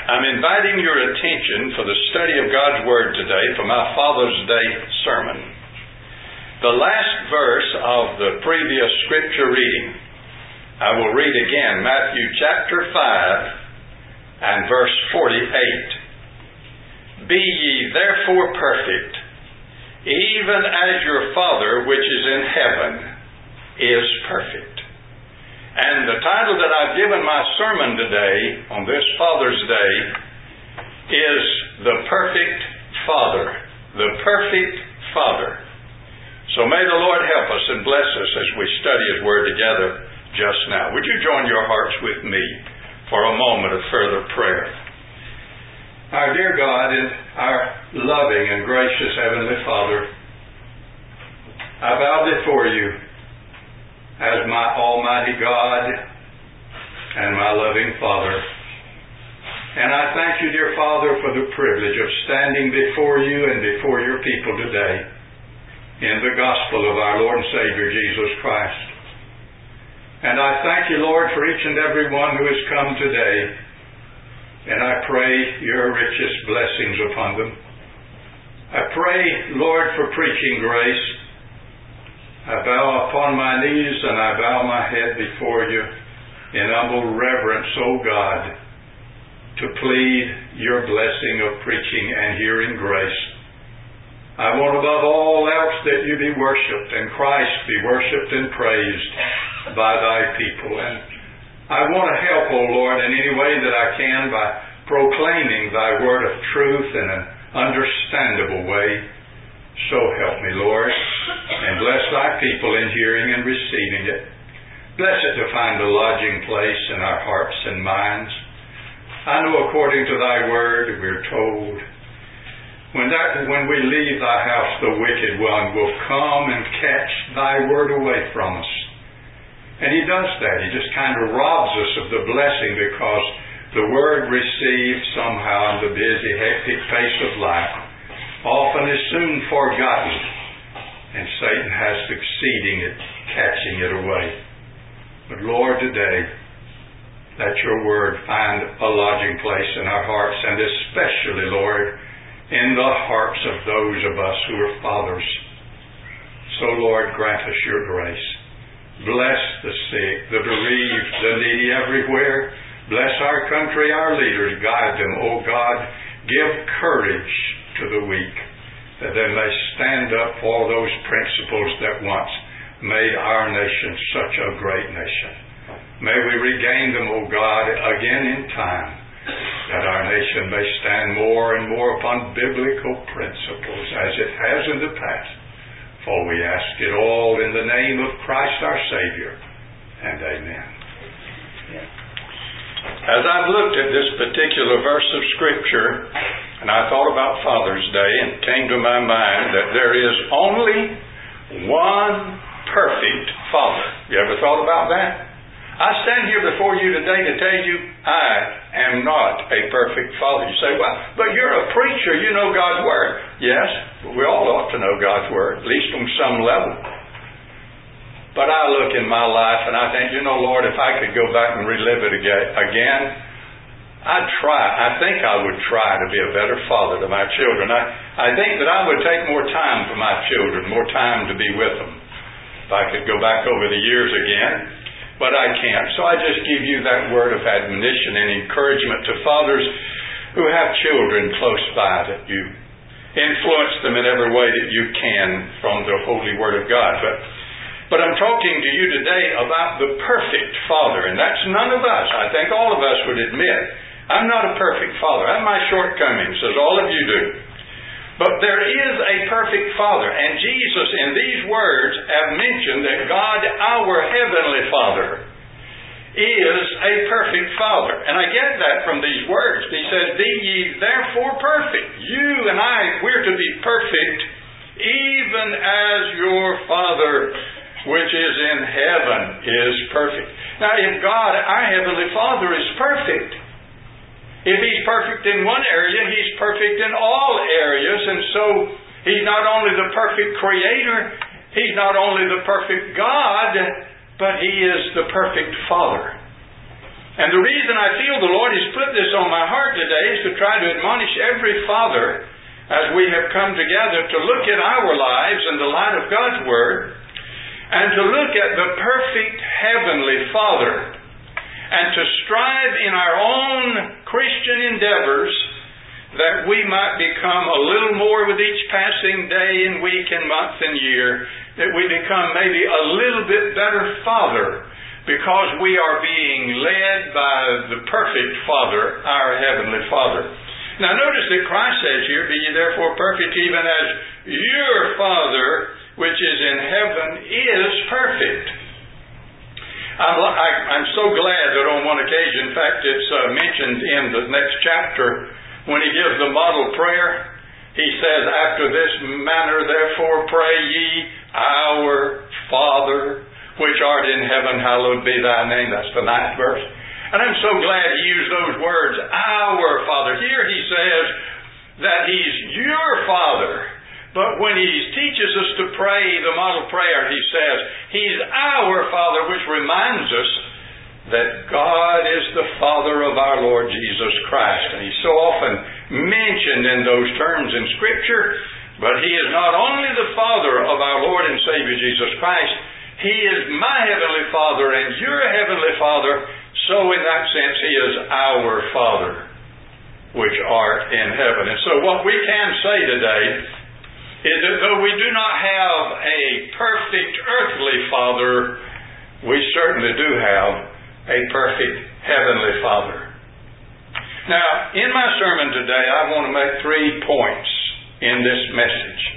I'm inviting your attention for the study of God's Word today for my Father's Day sermon. The last verse of the previous scripture reading, I will read again, Matthew chapter 5 and verse 48. Be ye therefore perfect, even as your Father which is in heaven is perfect. And the title that I've given my sermon today, on this Father's Day, is The Perfect Father. The Perfect Father. So may the Lord help us and bless us as we study His Word together just now. Would you join your hearts with me for a moment of further prayer? Our dear God and our loving and gracious Heavenly Father, I bow before you as my Almighty God and my loving Father. And I thank you, dear Father, for the privilege of standing before you and before your people today in the gospel of our Lord and Savior, Jesus Christ. And I thank you, Lord, for each and every one who has come today. And I pray your richest blessings upon them. I pray, Lord, for preaching grace. I bow upon my knees and I bow my head before you in humble reverence, O God, to plead your blessing of preaching and hearing grace. I want above all else that you be worshipped and Christ be worshipped and praised by thy people. And I want to help, O Lord, in any way that I can by proclaiming thy word of truth in an understandable way. So help me, Lord, and bless thy people in hearing and receiving it. Bless it to find a lodging place in our hearts and minds. I know according to thy word, we're told, when we leave thy house, the wicked one will come and catch thy word away from us. And he does that. He just kind of robs us of the blessing because the word received somehow in the busy, hectic pace of life often is soon forgotten, and Satan has succeeding at catching it away. But Lord, today, let your word find a lodging place in our hearts, and especially, Lord, in the hearts of those of us who are fathers. So, Lord, grant us your grace. Bless the sick, the bereaved, the needy everywhere. Bless our country, our leaders. Guide them, O God. Give courage to the weak, that they may stand up for those principles that once made our nation such a great nation. May we regain them, O God, again in time, that our nation may stand more and more upon biblical principles as it has in the past. For we ask it all in the name of Christ our Savior, and amen. As I've looked at this particular verse of Scripture, and I thought about Father's Day, and it came to my mind that there is only one perfect Father. You ever thought about that? I stand here before you today to tell you I am not a perfect Father. You say, well, but you're a preacher, you know God's Word. Yes, we all ought to know God's Word, at least on some level. But I look in my life and I think, Lord, if I could go back and relive it again, I'd try. I think I would try to be a better father to my children. I think that I would take more time for my children, more time to be with them, if I could go back over the years again. But I can't. So I just give you that word of admonition and encouragement to fathers who have children close by, that you influence them in every way that you can from the holy word of God. But I'm talking to you today about the perfect Father, and that's none of us. I think all of us would admit, I'm not a perfect father. I have my shortcomings, as all of you do. But there is a perfect Father, and Jesus in these words have mentioned that God, our Heavenly Father, is a perfect Father. And I get that from these words. He says, be ye therefore perfect. You and I, we're to be perfect, even as your Father which is in heaven is perfect. Now, if God, our Heavenly Father, is perfect, if He's perfect in one area, He's perfect in all areas. And so, He's not only the perfect Creator, He's not only the perfect God, but He is the perfect Father. And the reason I feel the Lord has put this on my heart today is to try to admonish every father as we have come together to look at our lives in the light of God's Word and to look at the perfect Heavenly Father and to strive in our own Christian endeavors that we might become a little more with each passing day and week and month and year, that we become maybe a little bit better Father, because we are being led by the perfect Father, our Heavenly Father. Now notice that Christ says here, "Be ye therefore perfect, even as your Father which is in heaven is perfect." I'm so glad that on one occasion, in fact it's mentioned in the next chapter, when he gives the model prayer, he says, "After this manner therefore pray ye, Our Father, which art in heaven, hallowed be thy name." That's the 9th verse. And I'm so glad he used those words, our Father. Here he says that he's your Father. But when he teaches us to pray the model prayer, he says, he's our Father, which reminds us that God is the Father of our Lord Jesus Christ. And he's so often mentioned in those terms in Scripture, but he is not only the Father of our Lord and Savior Jesus Christ, he is my Heavenly Father and your Heavenly Father, so in that sense he is our Father, which art in heaven. And so what we can say today is that though we do not have a perfect earthly Father, we certainly do have a perfect Heavenly Father. Now, in my sermon today, I want to make 3 points in this message.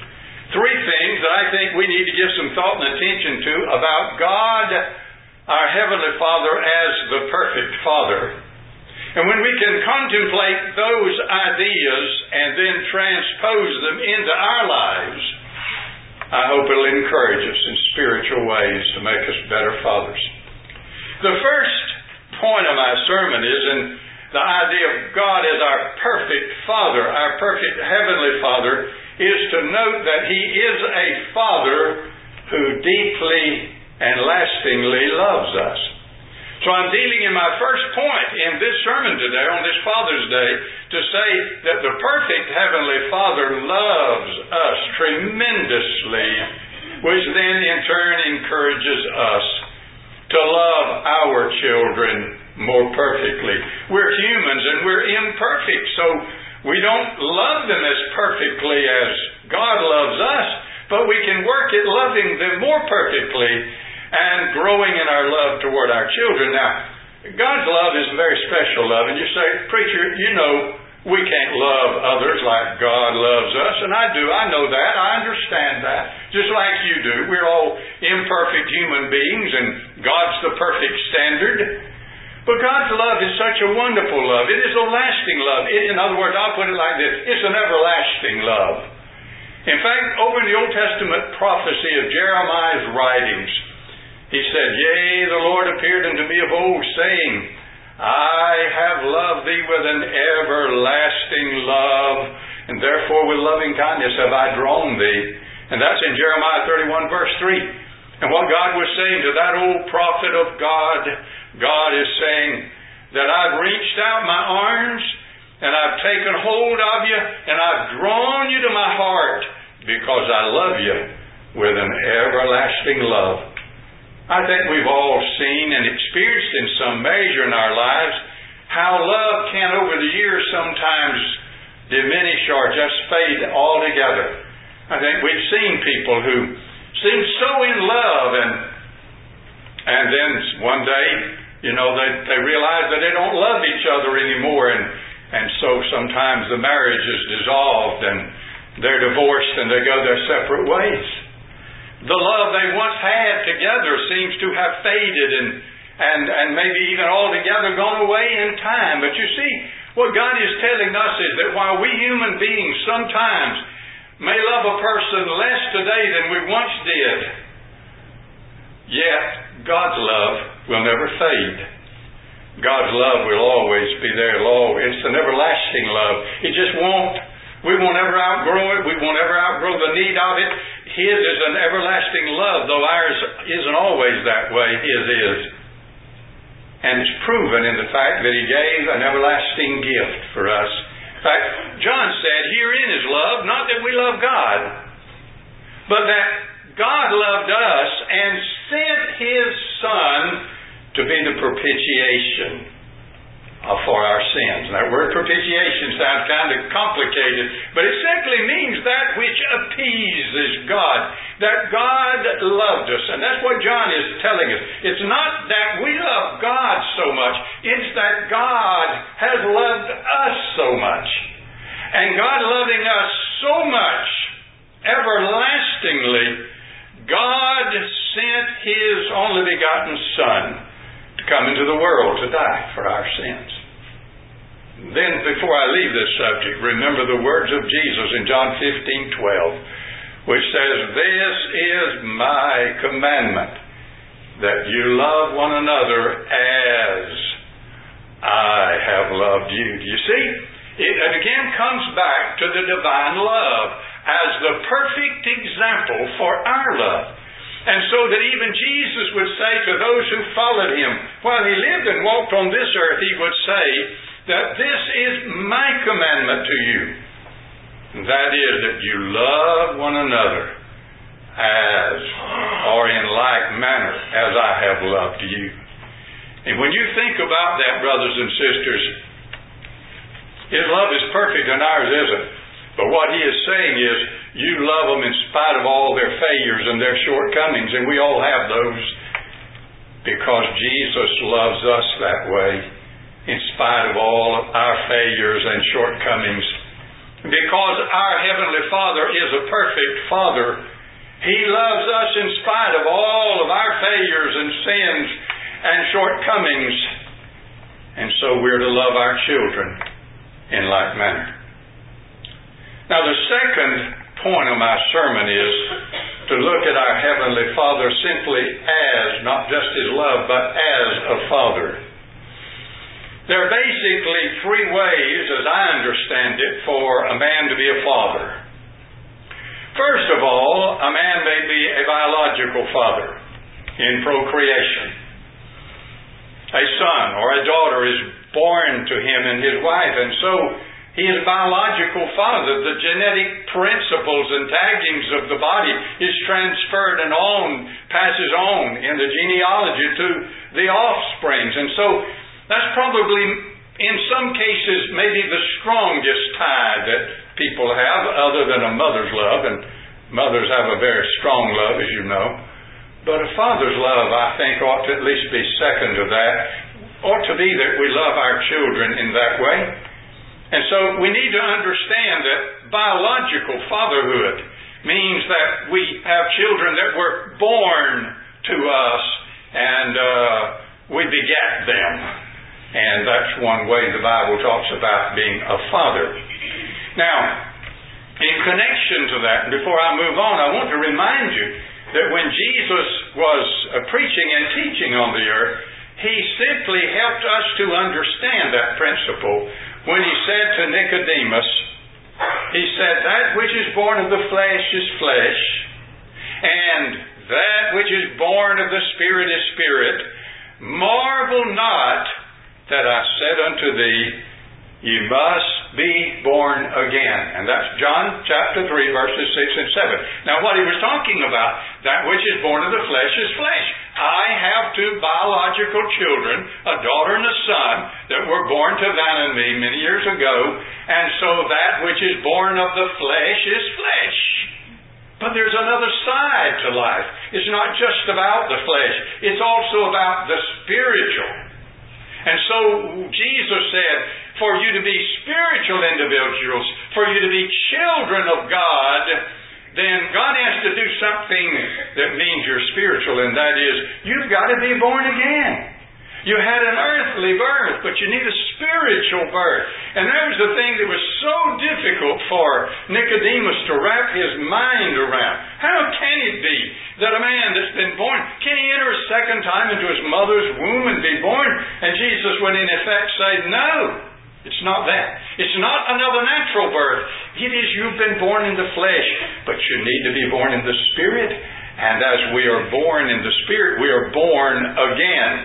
3 things that I think we need to give some thought and attention to about God, our Heavenly Father, as the perfect Father. And when we can contemplate those ideas and then transpose them into our lives, I hope it'll encourage us in spiritual ways to make us better fathers. The first point of my sermon is in the idea of God as our perfect Father, our perfect Heavenly Father, is to note that He is a Father who deeply and lastingly loves us. So I'm dealing in my first point in this sermon today, on this Father's Day, to say that the perfect Heavenly Father loves us tremendously, which then in turn encourages us to love our children more perfectly. We're humans and we're imperfect, so we don't love them as perfectly as God loves us, but we can work at loving them more perfectly and growing in our love toward our children. Now, God's love is a very special love. And you say, "Preacher, you know we can't love others like God loves us." And I do. I know that. I understand that. Just like you do. We're all imperfect human beings, and God's the perfect standard. But God's love is such a wonderful love. It is a lasting love. In other words, I'll put it like this. It's an everlasting love. In fact, over in the Old Testament prophecy of Jeremiah's writings, he said, "Yea, the Lord appeared unto me of old, saying, I have loved thee with an everlasting love, and therefore with loving kindness have I drawn thee." And that's in Jeremiah 31 verse 3. And what God was saying to that old prophet of God, God is saying that I've reached out my arms, and I've taken hold of you, and I've drawn you to my heart, because I love you with an everlasting love. I think we've all seen and experienced in some measure in our lives how love can over the years sometimes diminish or just fade altogether. I think we've seen people who seem so in love and then one day, they realize that they don't love each other anymore, and so sometimes the marriage is dissolved and they're divorced and they go their separate ways. The love they once had together seems to have faded and maybe even altogether gone away in time. But you see, what God is telling us is that while we human beings sometimes may love a person less today than we once did, yet God's love will never fade. God's love will always be there. It's an everlasting love. It just won't. We won't ever outgrow it. We won't ever outgrow the need of it. His is an everlasting love, though ours isn't always that way. His is. And it's proven in the fact that He gave an everlasting gift for us. In fact, John said, herein is love, not that we love God, but that God loved us and sent His Son to be the propitiation for our sins. Now, that word propitiation sounds kind of complicated, but it simply means that which appeases God. That God loved us. And that's what John is telling us. It's not that we love God so much. It's that God has loved us so much. And God loving us so much, everlastingly, God sent His only begotten Son to come into the world to die for our sins. Then, before I leave this subject, remember the words of Jesus in John 15:12, which says, "This is my commandment, that you love one another as I have loved you." Do you see? It again comes back to the divine love as the perfect example for our love. And so that even Jesus would say to those who followed Him, while He lived and walked on this earth, He would say that this is my commandment to you. And that is that you love one another as, or in like manner, as I have loved you. And when you think about that, brothers and sisters, His love is perfect and ours isn't. But what He is saying is, you love them in spite of all their failures and their shortcomings, and we all have those, because Jesus loves us that way, in spite of all of our failures and shortcomings. Because our Heavenly Father is a perfect Father, He loves us in spite of all of our failures and sins and shortcomings. And so we're to love our children in like manner. Now, the second point of my sermon is to look at our Heavenly Father simply as, not just His love, but as a Father. There are basically three ways, as I understand it, for a man to be a father. First of all, a man may be a biological father in procreation. A son or a daughter is born to him and his wife, and so he is a biological father. The genetic principles and taggings of the body is transferred and passes on in the genealogy to the offsprings. And so that's probably, in some cases, maybe the strongest tie that people have, other than a mother's love. And mothers have a very strong love, as you know. But a father's love, I think, ought to at least be second to that. Ought to be that we love our children in that way. And so we need to understand that biological fatherhood means that we have children that were born to us and we begat them. And that's one way the Bible talks about being a father. Now, in connection to that, and before I move on, I want to remind you that when Jesus was preaching and teaching on the earth, He simply helped us to understand that principle when He said to Nicodemus, He said, "That which is born of the flesh is flesh, and that which is born of the Spirit is spirit. Marvel not that I said unto thee, you must be born again." And that's John chapter 3, verses 6 and 7. Now what He was talking about, that which is born of the flesh is flesh. I have two biological children, a daughter and a son, that were born to Van and me many years ago. And so that which is born of the flesh is flesh. But there's another side to life. It's not just about the flesh. It's also about the spiritual. And so Jesus said, for you to be spiritual individuals, for you to be children of God, then God has to do something that means you're spiritual, and that is, you've got to be born again. You had an earthly birth, but you need a spiritual birth. And that was the thing that was so difficult for Nicodemus to wrap his mind around. How can it be that a man that's been born, can he enter a second time into his mother's womb and be born? And Jesus would in effect say, no, it's not that. It's not another natural birth. It is you've been born in the flesh, but you need to be born in the Spirit. And as we are born in the Spirit, we are born again.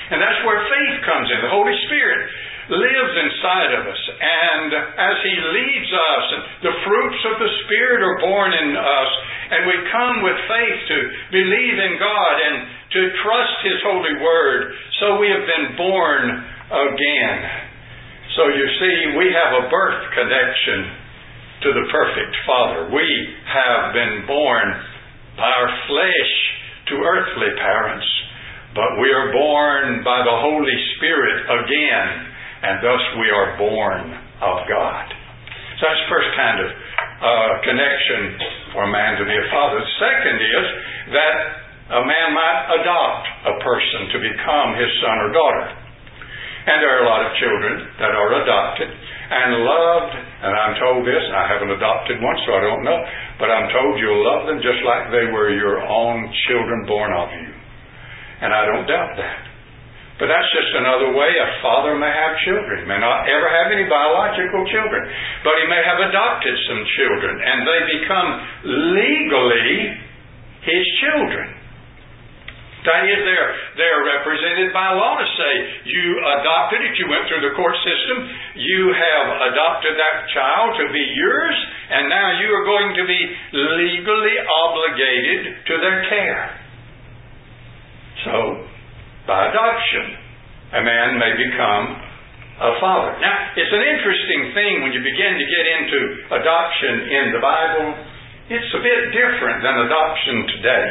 And that's where faith comes in. The Holy Spirit lives inside of us. And as He leads us, and the fruits of the Spirit are born in us, and we come with faith to believe in God and to trust His holy word. So we have been born again. So you see, we have a birth connection to the perfect Father. We have been born by our flesh to earthly parents, but we are born by the Holy Spirit again, and thus we are born of God. So that's the first kind of connection for a man to be a father. The second is that a man might adopt a person to become his son or daughter. And there are a lot of children that are adopted and loved, and I'm told this, and I haven't adopted one, so I don't know, but I'm told you'll love them just like they were your own children born of you. And I don't doubt that. But that's just another way a father may have children. He may not ever have any biological children, but he may have adopted some children, and they become legally his children. That is, they're represented by law to say, you adopted it, you went through the court system, you have adopted that child to be yours, and now you are going to be legally obligated to their care. So, by adoption, a man may become a father. Now, it's an interesting thing when you begin to get into adoption in the Bible. It's a bit different than adoption today.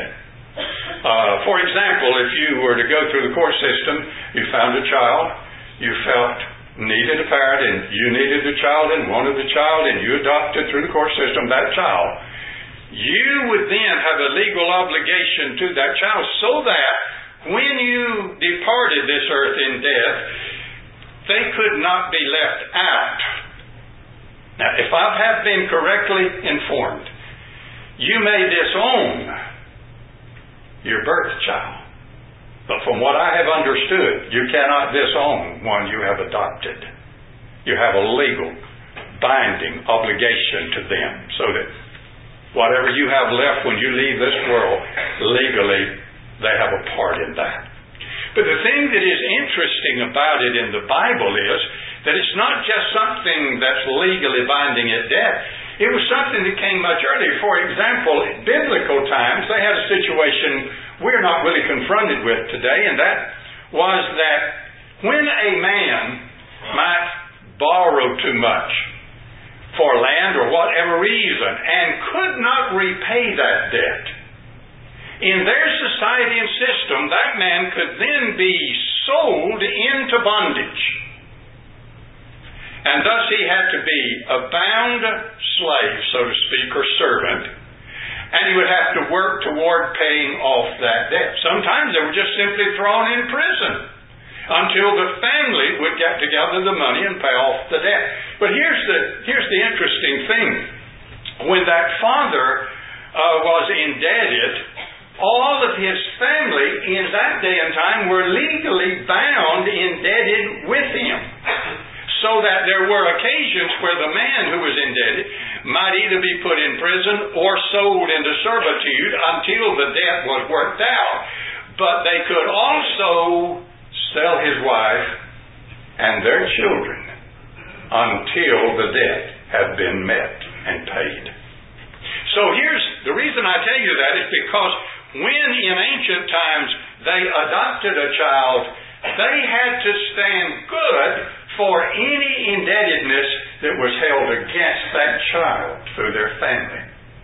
For example, if you were to go through the court system, you found a child, you felt needed a parent, and you needed a child and wanted the child, and you adopted through the court system that child, you would then have a legal obligation to that child, so that when you departed this earth in death, they could not be left out. Now, if I have been correctly informed, you may disown your birth child. But from what I have understood, you cannot disown one you have adopted. You have a legal, binding obligation to them, so that whatever you have left when you leave this world, legally, they have a part in that. But the thing that is interesting about it in the Bible is that it's not just something that's legally binding at death. It was something that came much earlier. For example, in biblical times, they had a situation we're not really confronted with today, and that was that when a man might borrow too much for land or whatever reason and could not repay that debt, in their society and system, that man could then be sold into bondage. And thus he had to be a bound slave, so to speak, or servant, and he would have to work toward paying off that debt. Sometimes they were just simply thrown in prison until the family would get together the money and pay off the debt. But here's the interesting thing. When that father was indebted, all of his family in that day and time were legally bound, indebted with him. So that there were occasions where the man who was indebted might either be put in prison or sold into servitude until the debt was worked out. But they could also sell his wife and their children until the debt had been met and paid. So here's the reason I tell you that is because when in ancient times they adopted a child, they had to stand good for any indebtedness that was held against that child through their family.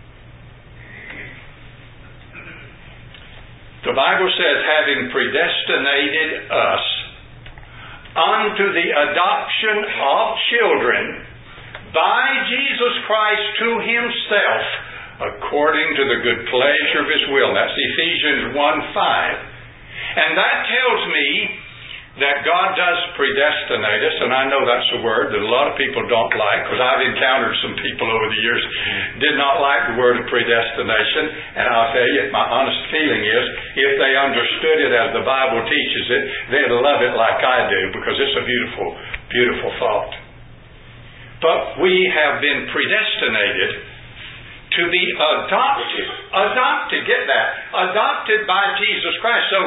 The Bible says, having predestinated us unto the adoption of children by Jesus Christ to Himself, according to the good pleasure of His will. That's Ephesians 1:5. And that tells me that God does predestinate us, and I know that's a word that a lot of people don't like, because I've encountered some people over the years did not like the word of predestination, and I'll tell you, my honest feeling is, if they understood it as the Bible teaches it, they'd love it like I do, because it's a beautiful, beautiful thought. But we have been predestinated to be adopted. Adopted, get that. Adopted by Jesus Christ. So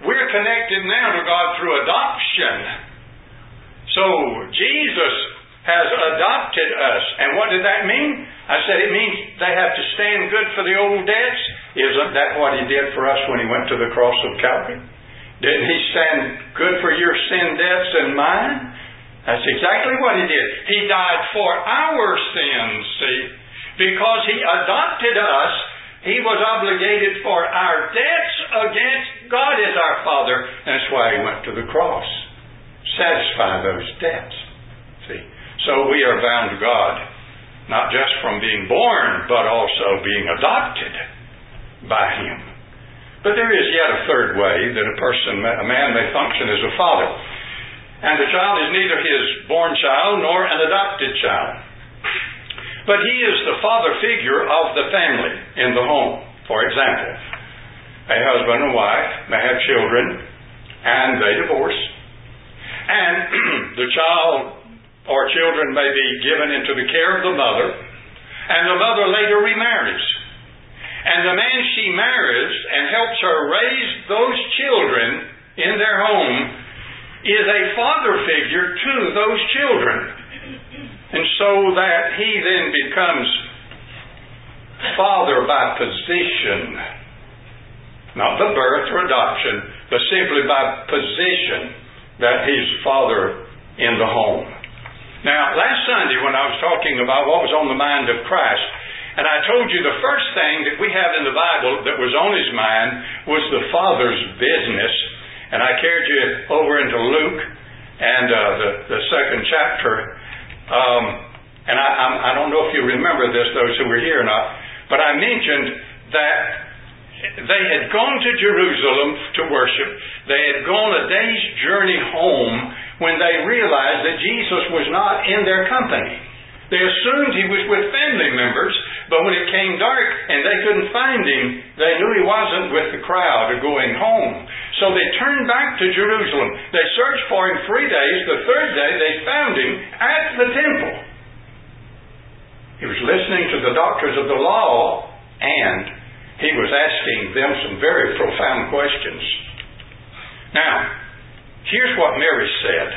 we're connected now to God through adoption. So Jesus has adopted us. And what did that mean? I said it means they have to stand good for the old debts. Isn't that what He did for us when He went to the cross of Calvary? Didn't He stand good for your sin debts and mine? That's exactly what He did. He died for our sins, see? Because He adopted us, He was obligated for our debts against God as our Father. That's why He went to the cross. Satisfy those debts. See? So we are bound to God, not just from being born, but also being adopted by Him. But there is yet a third way that a man may function as a father. And the child is neither his born child nor an adopted child. But he is the father figure of the family in the home. For example, a husband and wife may have children and they divorce. And the child or children may be given into the care of the mother, and the mother later remarries. And the man she marries and helps her raise those children in their home is a father figure to those children. And so that he then becomes father by position. Not by birth or adoption, but simply by position that he's father in the home. Now, last Sunday when I was talking about what was on the mind of Christ, and I told you the first thing that we have in the Bible that was on His mind was the Father's business. And I carried you over into Luke and the second chapter. And I don't know if you remember this, those who were here or not, but I mentioned that they had gone to Jerusalem to worship. They had gone a day's journey home when they realized that Jesus was not in their company. They assumed He was with family members, but when it came dark and they couldn't find Him, they knew He wasn't with the crowd or going home. So they turned back to Jerusalem. They searched for Him 3 days. The third day they found Him at the temple. He was listening to the doctors of the law, and He was asking them some very profound questions. Now, here's what Mary said.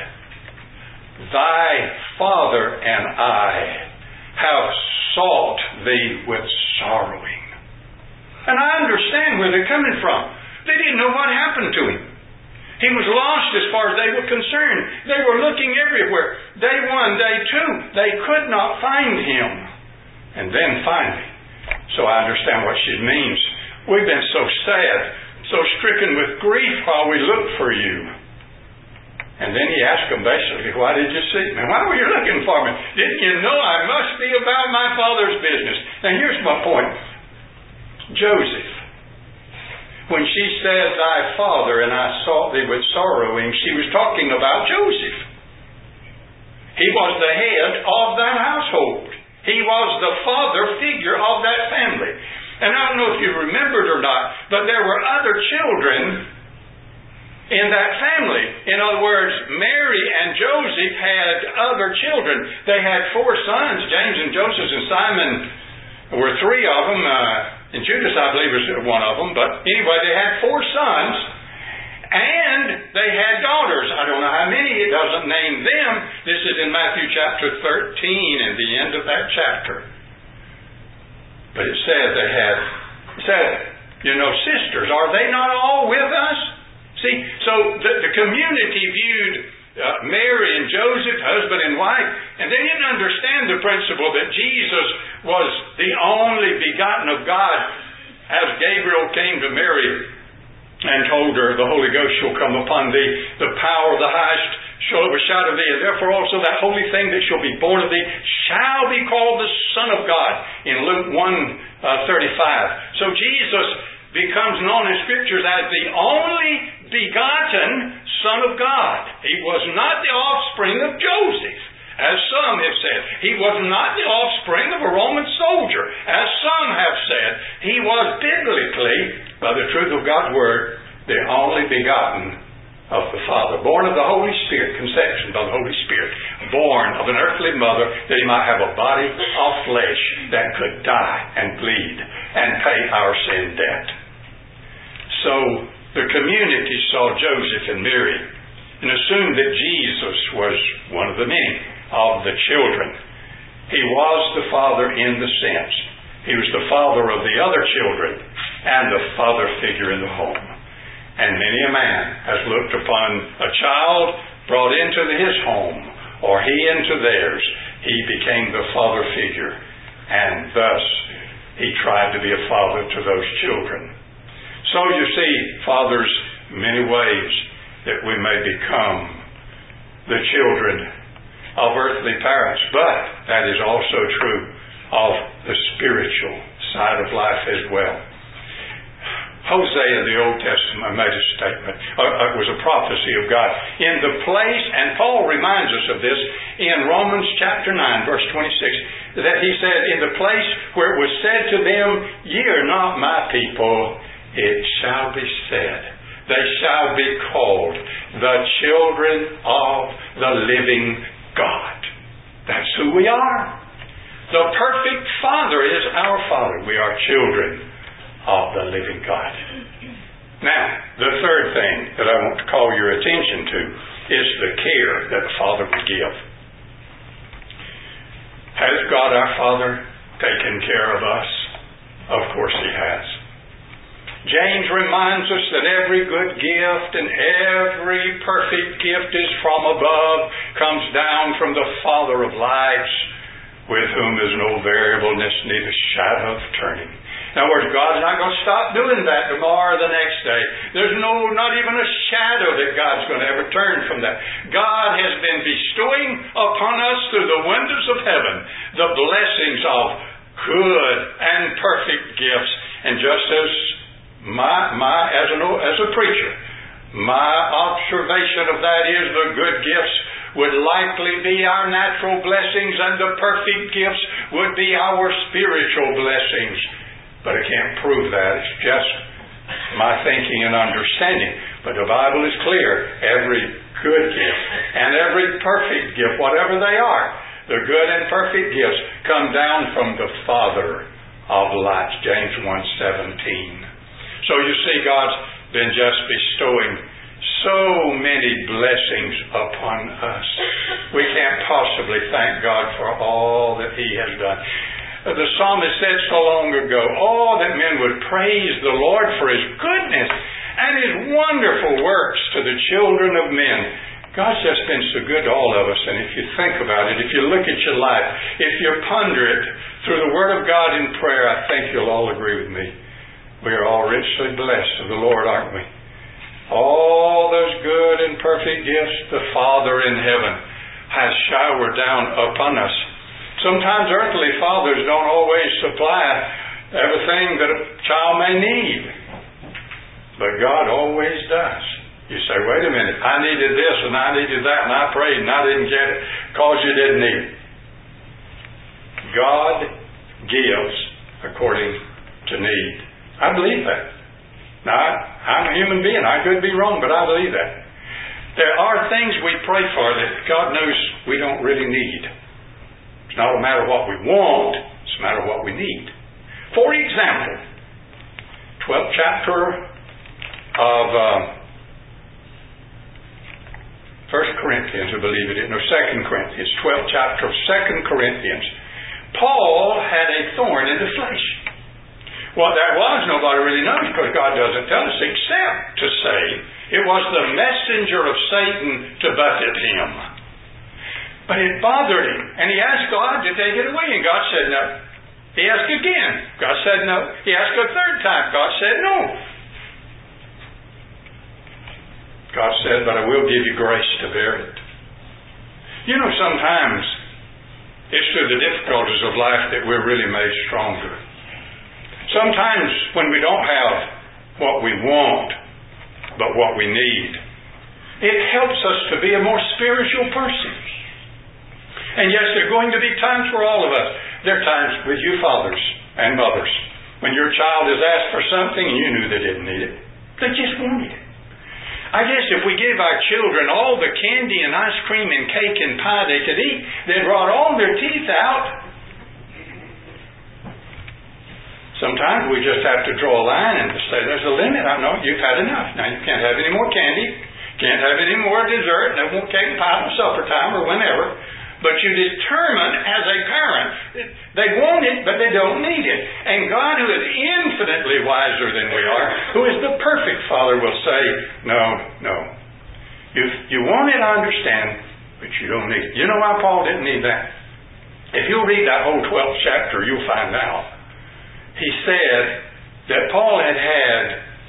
Thy Father and I have sought Thee with sorrowing. And I understand where they're coming from. They didn't know what happened to Him. He was lost as far as they were concerned. They were looking everywhere. Day 1, day 2, they could not find Him. And then finally, so I understand what she means. We've been so sad, so stricken with grief while we look for You. And then He asked them basically, why did you seek Me? Why were you looking for Me? Didn't you know I must be about my Father's business? Now here's my point. Joseph, when she said, Thy Father and I sought Thee with sorrowing, she was talking about Joseph. He was the head of that household. He was the father figure of that family. And I don't know if you remembered or not, but there were other children in that family. In other words, Mary and Joseph had other children. They had 4 sons, James and Joseph and Simon were 3 of them, and Judas, I believe, was one of them. But anyway, they had 4 sons, and they had daughters. I don't know how many. It doesn't name them. This is in Matthew chapter 13, and the end of that chapter. But it says they had, sisters, are they not all with us? See, so the community viewed Mary and Joseph, husband and wife, and they didn't understand the principle that Jesus was the only begotten of God. As Gabriel came to Mary and told her, the Holy Ghost shall come upon thee, the power of the highest shall overshadow thee, and therefore also that holy thing that shall be born of thee shall be called the Son of God, in Luke 1:35. So Jesus becomes known in Scriptures as the only begotten Son of God. He was not the offspring of Joseph, as some have said. He was not the offspring of a Roman soldier, as some have said. He was biblically, by the truth of God's Word, the only begotten of the Father, born of the Holy Spirit, conception by the Holy Spirit, born of an earthly mother, that He might have a body of flesh that could die and bleed and pay our sin debt. So The community saw Joseph and Mary and assumed that Jesus was one of the many of the children. He was the father in the sense. He was the father of the other children and the father figure in the home. And many a man has looked upon a child brought into his home or he into theirs. He became the father figure, and thus he tried to be a father to those children. So you see, fathers, many ways that we may become the children of earthly parents, but that is also true of the spiritual side of life as well. Hosea in the Old Testament made a statement. It was a prophecy of God. In the place, and Paul reminds us of this in Romans chapter 9, verse 26, that he said, in the place where it was said to them, ye are not my people, it shall be said, they shall be called the children of the living God. That's who we are. The perfect Father is our Father. We are children of the living God. Now, the third thing that I want to call your attention to is the care that the Father would give. Has God our Father taken care of us? Of course He has. James reminds us that every good gift and every perfect gift is from above, comes down from the Father of lights, with whom is no variableness, neither shadow of turning. In other words, God's not going to stop doing that tomorrow or the next day. There's not even a shadow that God's going to ever turn from that. God has been bestowing upon us through the windows of heaven the blessings of good and perfect gifts. And just as as a preacher, my observation of that is the good gifts would likely be our natural blessings and the perfect gifts would be our spiritual blessings. But I can't prove that. It's just my thinking and understanding. But the Bible is clear. Every good gift and every perfect gift, whatever they are, the good and perfect gifts come down from the Father of lights. James 1:17. So you see, God's been just bestowing so many blessings upon us. We can't possibly thank God for all that He has done. The psalmist said so long ago, oh, that men would praise the Lord for His goodness and His wonderful works to the children of men. God's just been so good to all of us, and if you think about it, if you look at your life, if you ponder it through the Word of God in prayer, I think you'll all agree with me. We are all richly blessed of the Lord, aren't we? All those good and perfect gifts the Father in heaven has showered down upon us. Sometimes earthly fathers don't always supply everything that a child may need. But God always does. You say, wait a minute, I needed this and I needed that and I prayed and I didn't get it because you didn't need it. God gives according to need. I believe that. Now, I'm a human being. I could be wrong, but I believe that. There are things we pray for that God knows we don't really need. It's not a matter of what we want, it's a matter of what we need. For example, 12th chapter of 1 Corinthians, I believe it is, no, 2 Corinthians, 12th chapter of 2 Corinthians. Paul had a thorn in the flesh. What that was, nobody really knows because God doesn't tell us except to say it was the messenger of Satan to buffet him. But it bothered him, and he asked God to take it away, and God said no. He asked again. God said no. He asked a third time. God said no. God said, but I will give you grace to bear it. You know, sometimes it's through the difficulties of life that we're really made stronger. Sometimes when we don't have what we want, but what we need, it helps us to be a more spiritual person. And yes, there are going to be times for all of us. There are times with you fathers and mothers when your child has asked for something and you knew they didn't need it. They just wanted it. I guess if we gave our children all the candy and ice cream and cake and pie they could eat, they'd rot all their teeth out. Sometimes we just have to draw a line and say, there's a limit. I know you've had enough. Now you can't have any more candy. Can't have any more dessert. No more cake and pie at supper time or whenever. But you determine as a parent, they want it, but they don't need it. And God, who is infinitely wiser than we are, who is the perfect Father, will say, no. You want it, I understand, but you don't need it. You know why Paul didn't need that? If you'll read that whole 12th chapter, you'll find out. He said that Paul had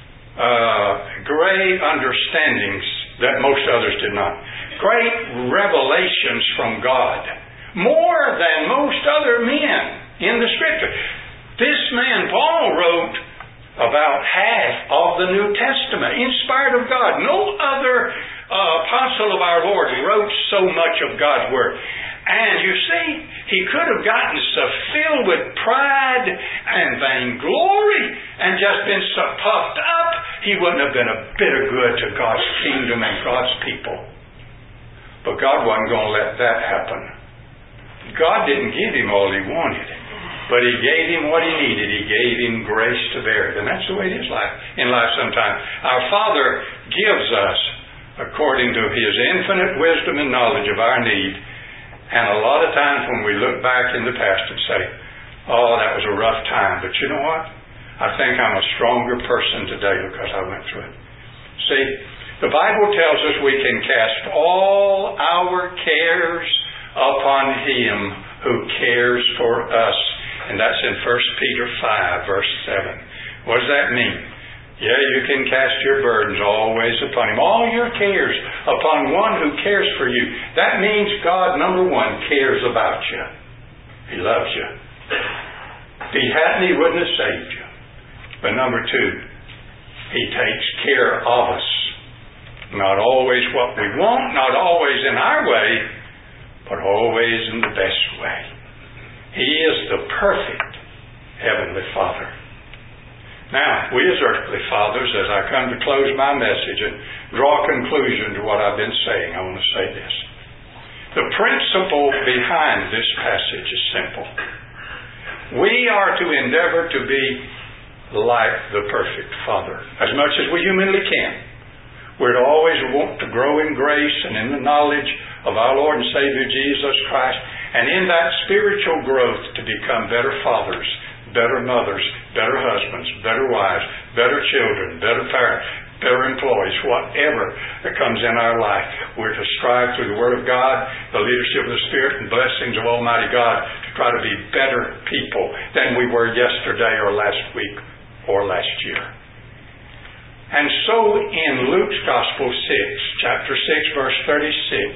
great understandings that most others did not. Great revelations from God. More than most other men in the Scripture. This man, Paul, wrote about half of the New Testament, inspired of God. No other apostle of our Lord wrote so much of God's Word. And you see, he could have gotten so filled with pride and vainglory and just been so puffed up, he wouldn't have been a bit of good to God's kingdom and God's people. But God wasn't going to let that happen. God didn't give him all he wanted, but he gave him what he needed. He gave him grace to bear it. And that's the way it is in life sometimes. Our Father gives us according to his infinite wisdom and knowledge of our need. And a lot of times when we look back in the past and say, oh, that was a rough time. But you know what? I think I'm a stronger person today because I went through it. See, the Bible tells us we can cast all our cares upon him who cares for us. And that's in 1 Peter 5, verse 7. What does that mean? Yeah, you can cast your burdens always upon him. All your cares upon one who cares for you. That means God, number one, cares about you. He loves you. If he hadn't, he wouldn't have saved you. But number two, he takes care of us. Not always what we want, not always in our way, but always in the best way. He is the perfect Heavenly Father. Now, we as earthly fathers, as I come to close my message and draw a conclusion to what I've been saying, I want to say this. The principle behind this passage is simple. We are to endeavor to be like the perfect Father, as much as we humanly can. We're to always want to grow in grace and in the knowledge of our Lord and Savior Jesus Christ, and in that spiritual growth to become better fathers, better mothers, better husbands, better wives, better children, better parents, better employees, whatever that comes in our life. We're to strive through the Word of God, the leadership of the Spirit, and blessings of Almighty God to try to be better people than we were yesterday or last week or last year. And so in Luke's Gospel 6, chapter 6, verse 36,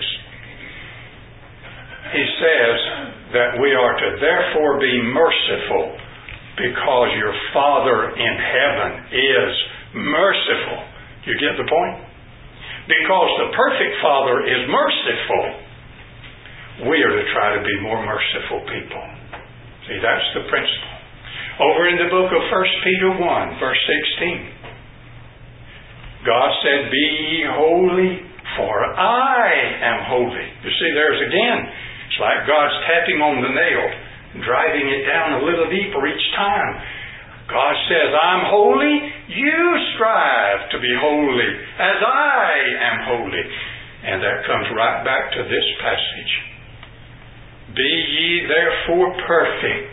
he says that we are to therefore be merciful because your Father in heaven is merciful. You get the point? Because the perfect Father is merciful, we are to try to be more merciful people. See, that's the principle. Over in the book of 1 Peter 1, verse 16, God said, be ye holy, for I am holy. You see, there's again, it's like God's tapping on the nail, driving it down a little deeper each time. God says, I'm holy, you strive to be holy, as I am holy. And that comes right back to this passage. Be ye therefore perfect,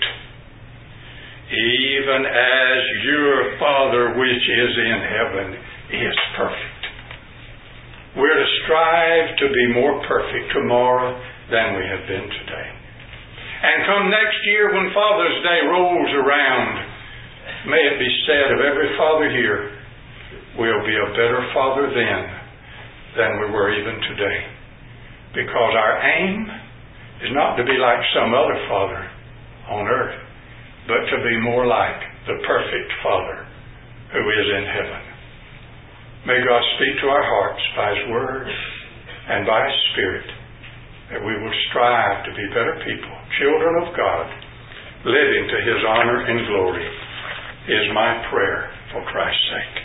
even as your Father which is in heaven is perfect. We're to strive to be more perfect tomorrow than we have been today. And come next year when Father's Day rolls around, may it be said of every father here, we'll be a better father then than we were even today. Because our aim is not to be like some other father on earth, but to be more like the perfect Father who is in heaven. May God speak to our hearts by His Word and by His Spirit, that we will strive to be better people, children of God, living to His honor and glory, is my prayer for Christ's sake.